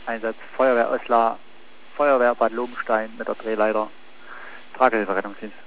Einsatz Feuerwehr Oslar, Feuerwehr Bad Lobenstein mit der Drehleiter, Tragehilferettungsdienst.